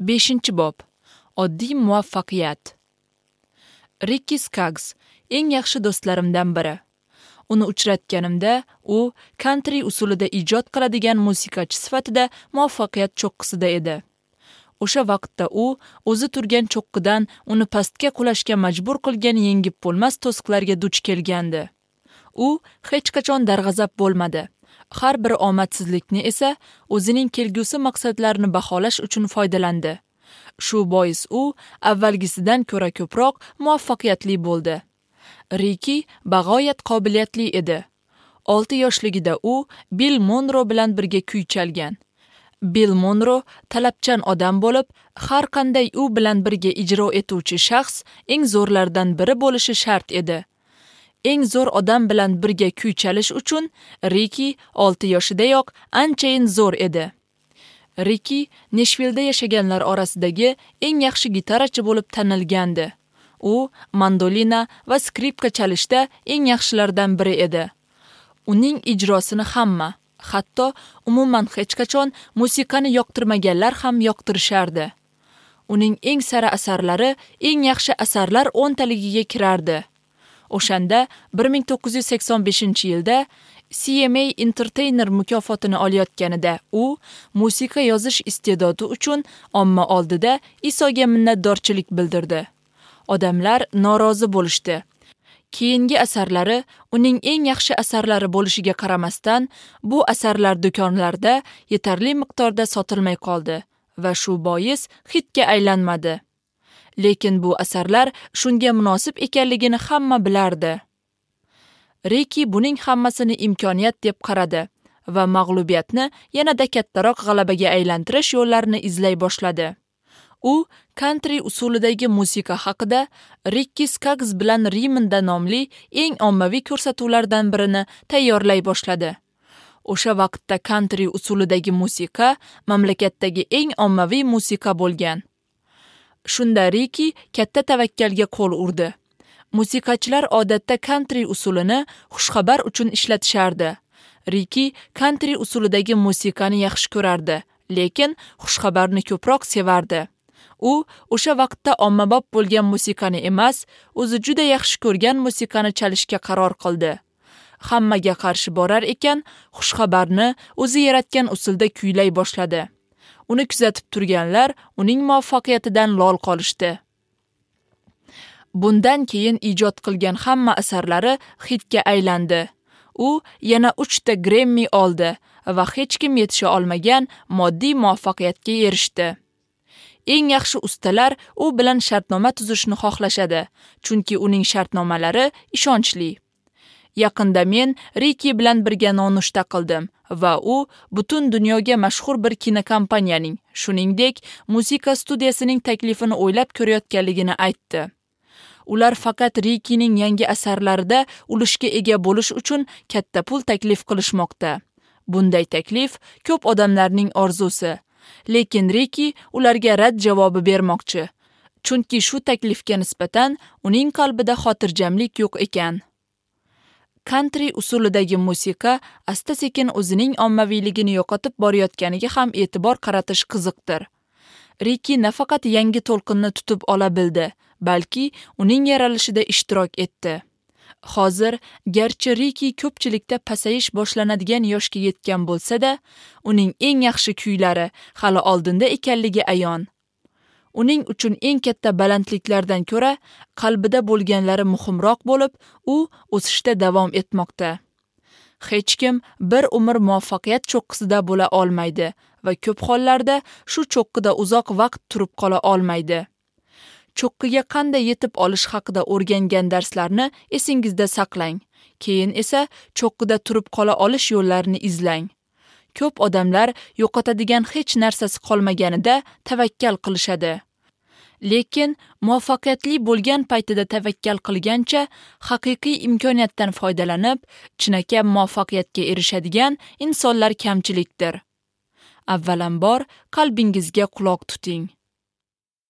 5-bob. Oddiy muvaffaqiyat. Ricky Skaggs eng yaxshi do'stlarimdan biri. Uni uchratganimda, u country usulida ijod qiladigan musiqachi sifatida muvaffaqiyat cho'qqisida edi. O'sha vaqtda u o'zi turgan cho'qqidan uni pastga qulashga majbur qilgan yengib bo'lmas to'siqlarga duch kelgandi. U hech qachon darg'azab bo'lmadi. Har bir omadsizlikni esa o'zining kelgusi maqsadlarini baholash uchun foydalandi. Shu bois u avvalgisidan ko'ra ko'proq muvaffaqiyatli bo'ldi. Ricky bag'oyat qobiliyatli edi. 6 yoshligida u Bill Monroe bilan birga kuy chalgan. Bill Monroe talabchan odam bo'lib, har qanday u bilan birga ijro etuvchi shaxs eng zo'rlardan biri bo'lishi shart edi. Eng zo'r odam bilan birga kuy chalish uchun Ricky 6 yoshidayoq anchayin zo'r edi. Ricky Nashvillda yashaganlar orasidagi eng yaxshi gitarachi bo'lib tanilgandi. U mandolina va skripka chalishda eng yaxshilardan biri edi. Uning ijrosini hamma, hatto umuman hech qachon musiqani yoqtirmaganlar ham yoqtirishardi. Uning eng sara asarlari eng yaxshi asarlar 10taligiga kirardi. O'shanda 1985-yilda CMA Entertainer mukofotini olayotganida u musiqa yozish iste'dodi uchun omma oldida Isoga minnatdorchilik bildirdi. Odamlar norozi bo'lishdi. Keyingi asarlari uning eng yaxshi asarlari bo'lishiga qaramasdan, bu asarlar do'konlarda yetarli miqdorda sotilmay qoldi va shu bois hitga aylanmadi. Lekin bu asarlar shunga munosib ekanligini hamma bilardi. Ricky buning hammasini imkoniyat deb qaradi va mag'lubiyatni yanada kattaroq g'alabaga aylantirish yo'llarini izlay boshladi. U country usulidagi musiqa haqida Ricky Skaggs bilan Rimonda nomli eng ommaviy ko'rsatuvlardan birini tayyorlay boshladi. O'sha vaqtda country usulidagi musiqa mamlakatdagi eng ommaviy musiqa bo'lgan. Shunda Ricky katta tavakkalga qo'l urdi. Musiqachilar odatda country usulini xushxabar uchun ishlatishardi. Ricky country usulidagi musiqani yaxshi ko'rardi, lekin xushxabarni ko'proq sevardi. U o'sha vaqtda ommabop bo'lgan musiqani emas, o'zi juda yaxshi ko'rgan musiqani chalishga qaror qildi. Hammaga qarshi borar ekan, xushxabarni o'zi yaratgan usulda kuylay boshladi. Uni kuzatib turganlar uning muvaffaqiyatidan lol qolishdi. Bundan keyin ijod qilgan hamma asarlari hitga aylandi. U yana 3 ta Grammy oldi va hech kim yetisha olmagan moddiy muvaffaqiyatga erishdi. Eng yaxshi ustalar u bilan shartnoma tuzishni xohlashadi, chunki uning shartnomalari ishonchli. Yaqinda men Ricky bilan birga nonushta qildim va u butun dunyoga mashhur bir kinokompaniyaning, shuningdek, musiqa studiyasining taklifini o'ylab ko'rayotganligini aytdi. Ular faqat Rickyning yangi asarlarida ulushga ega bo'lish uchun katta pul taklif qilishmoqda. Bunday taklif ko'p odamlarning orzusi. Lekin Ricky ularga rad javobi bermoqchi, chunki shu taklifga nisbatan uning qalbida xotirjamlik yo'q ekan. Country usulidagi musiqa asta-sekin o'zining ommaviyligini yo'qotib borayotganiga ham e'tibor qaratish qiziqdir. Ricky nafaqat yangi to'lqinni tutib ola bildi, balki uning yaralishida ishtirok etdi. Hozir garchi Ricky ko'pchilikda pasayish boshlanadigan yoshga yetgan bo'lsa-da, uning eng yaxshi kuylari hali oldinda ekanligi ayon. Uning uchun eng katta balandliklardan ko'ra qalbida bo'lganlari muhimroq bo'lib, u o'sishda davom etmoqda. Hech kim bir umr muvaffaqiyat cho'qqisida bo'la olmaydi va ko'p hollarda shu cho'qqida uzoq vaqt turib qola olmaydi. Cho'qqiga qanday yetib olish haqida o'rgangan darslarni esingizda saqlang. Keyin esa cho'qqida turib qola olish yo'llarini izlang. Ko'p odamlar yo'qotadigan hech narsasi qolmaganida tavakkal qilishadi. Lekin muvaffaqiyatli bo'lgan paytida tavakkal qilgancha haqiqiy imkoniyatdan foydalanib, chinakam muvaffaqiyatga erishadigan insonlar kamchilikdir. Avvalambor qalbingizga quloq tuting.